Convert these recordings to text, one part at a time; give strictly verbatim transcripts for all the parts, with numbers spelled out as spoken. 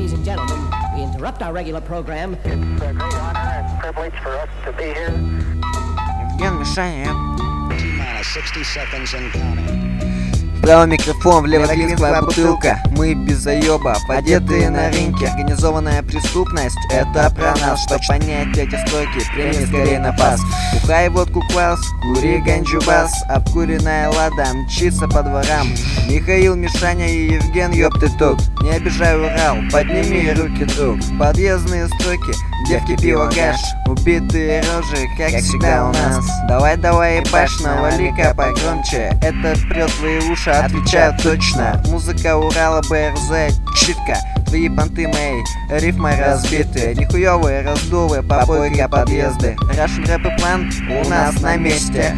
Ladies and gentlemen, we interrupt our regular program. It's a great honor and privilege for us to be here. Евген, Мишаня. sixty seconds and counting. Вправо микрофон, влево клинская бутылка. Мы без заеба, одетые на рынке. Организованная преступность, это про нас. Чтоб понять эти строки, прими скорее на пас. Бухай водку квас, кури ганджу бас. Обкуренная лада мчится по дворам. Михаил, Мишаня и Евген, ёб ты тут. Не обижай Урал, подними руки, друг. Подъездные строки, девки пиво гаш. Убитые рожи, как всегда у нас. Давай, давай, ебашь, навали-ка погромче. Это прет твои уши, отвечаю точно. Музыка Урала, БРЗ, читка. Твои понты мои, рифмы разбиты. Нихуёвые раздувы, попойка подъезды. Russian рэп и план у нас на месте.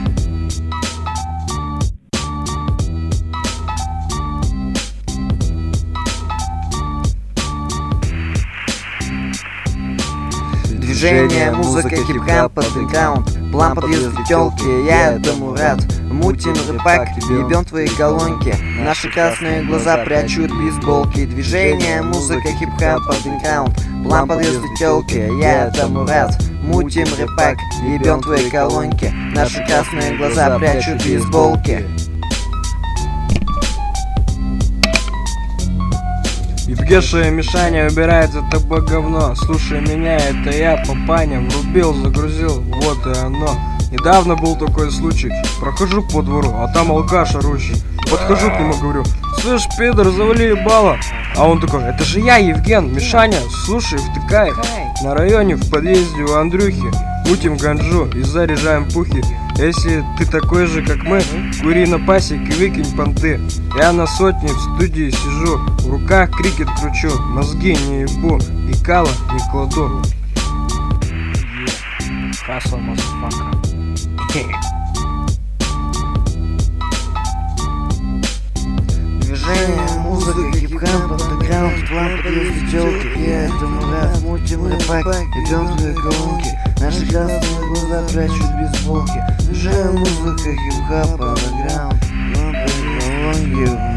Движение, музыка, хип-хап, андеграунд. План подъезда тёлки, я этому рад. Мутим рыбак, ебем твои колонки. Наши красные глаза прячут бейсболки. Движение, музыка, хип-хап, андеграунд. План подъезда тёлки, я этому рад. Мутим рыбак, ебем твои колонки. Наши красные глаза прячут бейсболки. Евгеша и Мишаня убирает за тобой говно. Слушай меня, это я, папаня. Врубил, загрузил, вот и оно. Недавно был такой случай. Прохожу по двору, а там алкаш орущий. Подхожу к нему, говорю: слышь, пидор, завали ебало. А он такой: это же я, Евген, Мишаня, слушай, втыкай. На районе в подъезде у Андрюхи мутим ганджу и заряжаем пухи. Если ты такой же, как мы, кури на пасек и выкинь понты. Я на сотне в студии сижу, в руках крикет кручу, мозги не ебу и кала не кладу. Хасл, мазафака. Движение, музыка, хип-хап, андеграунд. План подъезда тёлки, я этому рад. Мутим рэпак, идём твои колонки. Наши красные глаза прячут бейсболки. Движение, музыка, хип-хап, андеграунд. План подъезда тёлки.